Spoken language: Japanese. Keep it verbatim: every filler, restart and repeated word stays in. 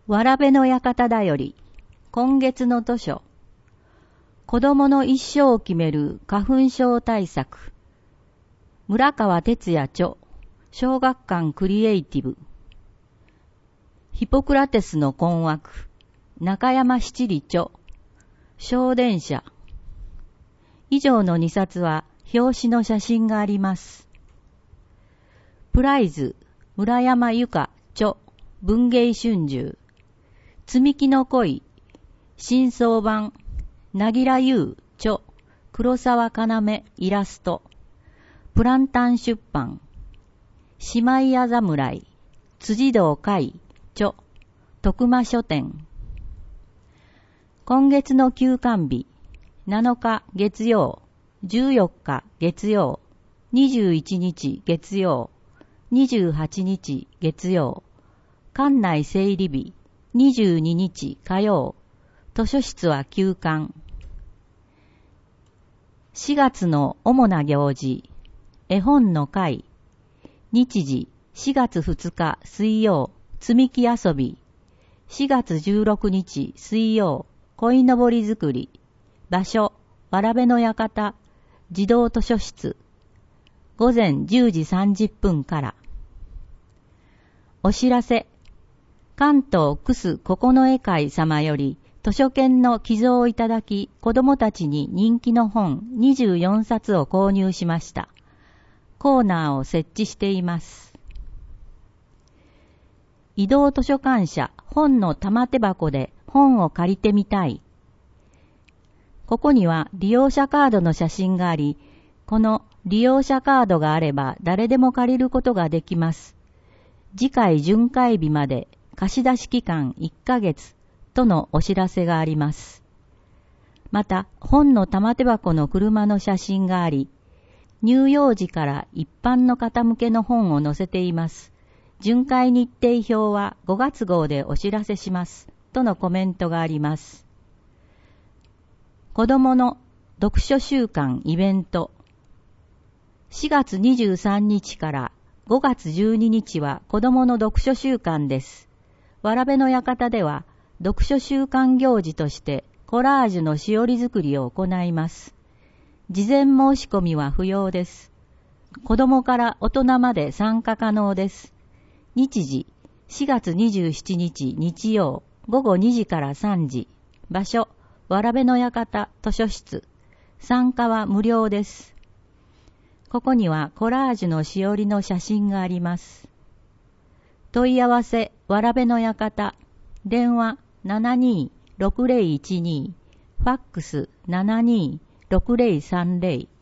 わらべの館だより、今月の図書、子供の一生を決める花粉症対策、村川哲也著、小学館クリエイティブ、ヒポクラテスの困惑、中山七里著、小電車。以上のにさつは表紙の写真があります。プライズ、村山由佳著、文芸春秋、積み木の恋、新装版、なぎらゆう著、黒沢要イラスト、プランタン出版、姉妹屋侍、辻堂海著、徳間書店。今月の休刊日、なのか月曜、じゅうよっか月曜、にじゅういちにち月曜、にじゅうはちにち月曜、館内整理日、にじゅうににち火曜、図書室は休館。しがつの主な行事、絵本の会、日時しがつふつか水曜、積み木遊び、しがつじゅうろくにち水曜、鯉のぼり作り、場所、わらべの館、児童図書室、ごぜんじゅうじさんじゅっぷんから。お知らせ、関東クス九重会様より図書券の寄贈をいただき、子供たちに人気の本にじゅうよんさつを購入しました。コーナーを設置しています。移動図書館社本の玉手箱で本を借りてみたい。ここには利用者カードの写真があり、この利用者カードがあれば誰でも借りることができます。次回巡回日まで貸し出し期間いっかげつとのお知らせがあります。また、本の玉手箱の車の写真があり、乳幼児から一般の方向けの本を載せています。巡回日程表はごがつ号でお知らせします。とのコメントがあります。子どもの読書週間イベント。しがつにじゅうさんにちからごがつじゅうににちは子どもの読書週間です。わらべの館では読書週間行事としてコラージュのしおり作りを行います。事前申し込みは不要です。子どもから大人まで参加可能です。日時、しがつにじゅうしちにち日曜、ごごにじからさんじ。場所、わらべの館図書室。参加は無料です。ここにはコラージュのしおりの写真があります。問い合わせ、わらべの館。電話 ななにーろくぜろいちに、ファックス ななにーろくぜろさんぜろ。